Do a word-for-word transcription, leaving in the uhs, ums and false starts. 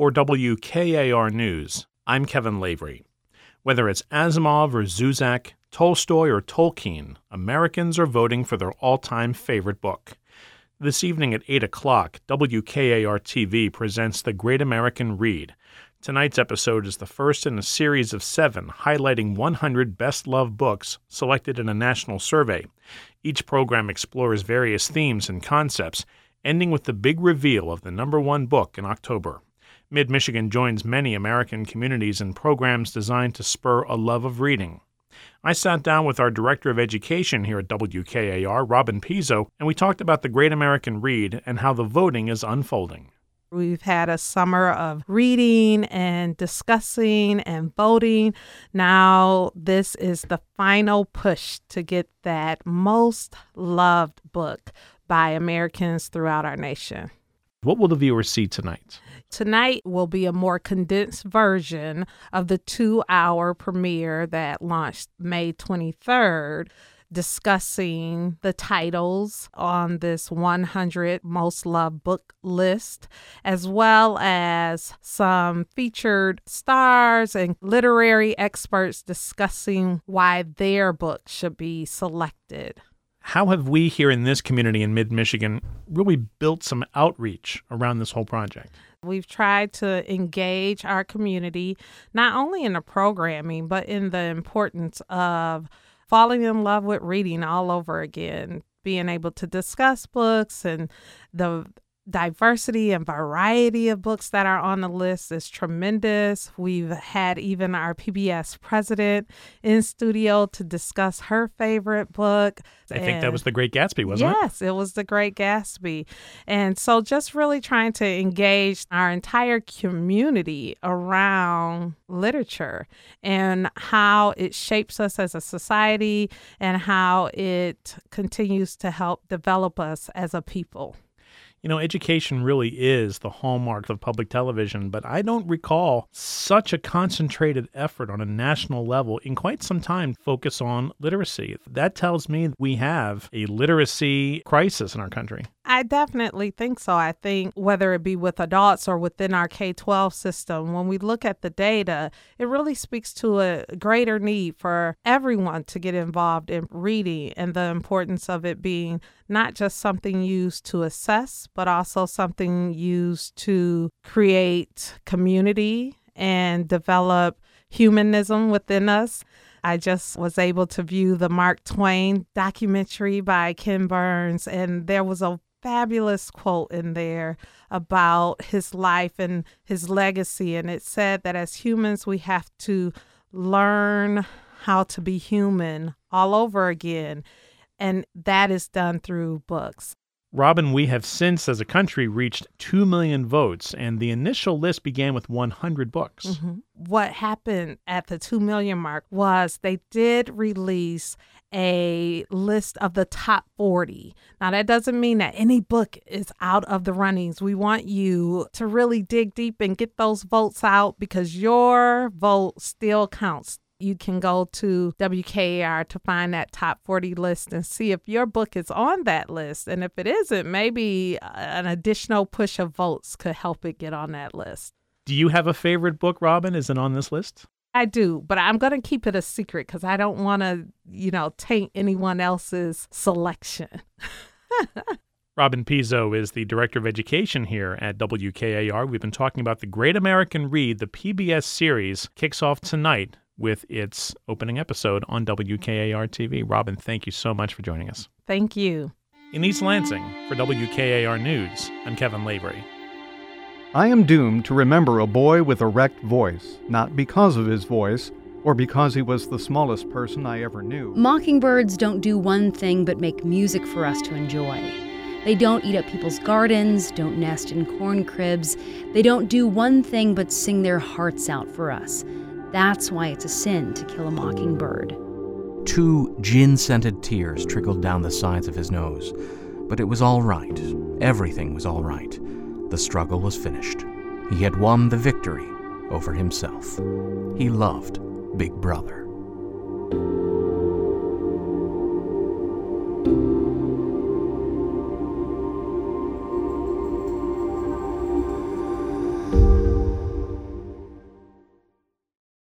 For W K A R News, I'm Kevin Lavery. Whether it's Asimov or Zuzak, Tolstoy or Tolkien, Americans are voting for their all-time favorite book. This evening at eight o'clock, W K A R T V presents The Great American Read. Tonight's episode is the first in a series of seven highlighting one hundred best-loved books selected in a national survey. Each program explores various themes and concepts, ending with the big reveal of the number one book in October. Mid-Michigan joins many American communities in programs designed to spur a love of reading. I sat down with our Director of Education here at W K A R, Robin Pizzo, and we talked about the Great American Read and how the voting is unfolding. We've had a summer of reading and discussing and voting. Now this is the final push to get that most loved book by Americans throughout our nation. What will the viewers see tonight? Tonight will be a more condensed version of the two-hour premiere that launched May twenty-third, discussing the titles on this one hundred most loved book list, as well as some featured stars and literary experts discussing why their book should be selected. How have we here in this community in mid-Michigan really built some outreach around this whole project? We've tried to engage our community, not only in the programming, but in the importance of falling in love with reading all over again, being able to discuss books, and the diversity and variety of books that are on the list is tremendous. We've had even our P B S president in studio to discuss her favorite book. I and think that was The Great Gatsby, wasn't yes, it? Yes, it was The Great Gatsby. And so just really trying to engage our entire community around literature and how it shapes us as a society and how it continues to help develop us as a people. You know, education really is the hallmark of public television, but I don't recall such a concentrated effort on a national level in quite some time focus on literacy. That tells me we have a literacy crisis in our country. I definitely think so. I think whether it be with adults or within our K twelve system, when we look at the data, it really speaks to a greater need for everyone to get involved in reading and the importance of it being not just something used to assess, but also something used to create community and develop humanism within us. I just was able to view the Mark Twain documentary by Ken Burns, and there was a fabulous quote in there about his life and his legacy. And it said that as humans, we have to learn how to be human all over again. And that is done through books. Robin, we have since, as a country, reached two million votes, and the initial list began with one hundred books. Mm-hmm. What happened at the two million mark was they did release a list of the top forty. Now, that doesn't mean that any book is out of the runnings. We want you to really dig deep and get those votes out because your vote still counts. You can go to W K A R to find that top forty list and see if your book is on that list. And if it isn't, maybe an additional push of votes could help it get on that list. Do you have a favorite book, Robin? Is it on this list? I do, but I'm going to keep it a secret because I don't want to, you know, taint anyone else's selection. Robin Pizzo is the Director of Education here at W K A R. We've been talking about The Great American Read. The P B S series kicks off tonight with its opening episode on W K A R T V. Robin, thank you so much for joining us. Thank you. In East Lansing, for W K A R News, I'm Kevin Lavery. I am doomed to remember a boy with a wrecked voice, not because of his voice, or because he was the smallest person I ever knew. Mockingbirds don't do one thing but make music for us to enjoy. They don't eat up people's gardens, don't nest in corn cribs. They don't do one thing but sing their hearts out for us. That's why it's a sin to kill a mockingbird. Two gin-scented tears trickled down the sides of his nose. But it was all right. Everything was all right. The struggle was finished. He had won the victory over himself. He loved Big Brother.